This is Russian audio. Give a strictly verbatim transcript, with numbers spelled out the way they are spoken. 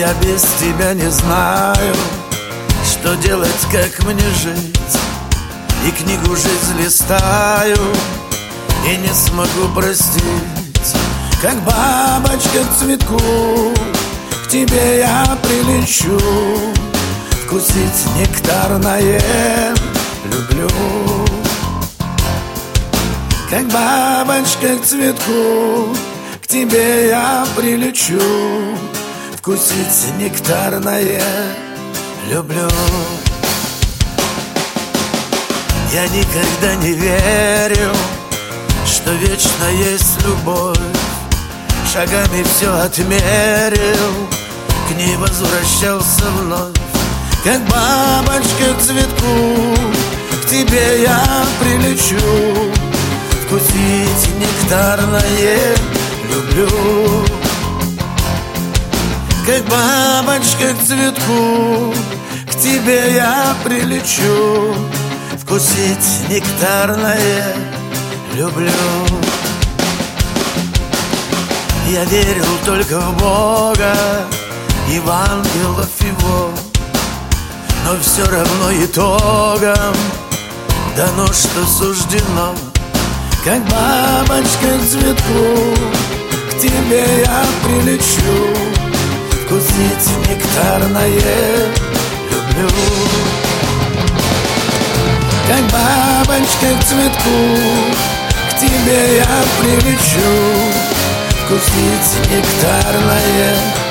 Я без тебя не знаю, что делать, как мне жить. И книгу жизнь листаю, и не смогу простить. Как бабочка к цветку, к тебе я прилечу. Вкусить нектарное люблю. Как бабочка к цветку, к тебе я прилечу. Вкусить нектарное люблю. Я никогда не верю, что вечно есть любовь. Шагами все отмерил, к ней возвращался вновь. Как бабочка к цветку, к тебе я прилечу. Вкусить нектарное люблю. Как бабочка к цветку, к тебе я прилечу. Вкусить нектарное люблю. Я верил только в Бога и в ангелов его, но все равно итогом дано, что суждено. Как бабочка к цветку, к тебе я прилечу. Вкусить нектарное люблю. Как бабочка к цветку, к тебе я прилечу. Вкусить нектарное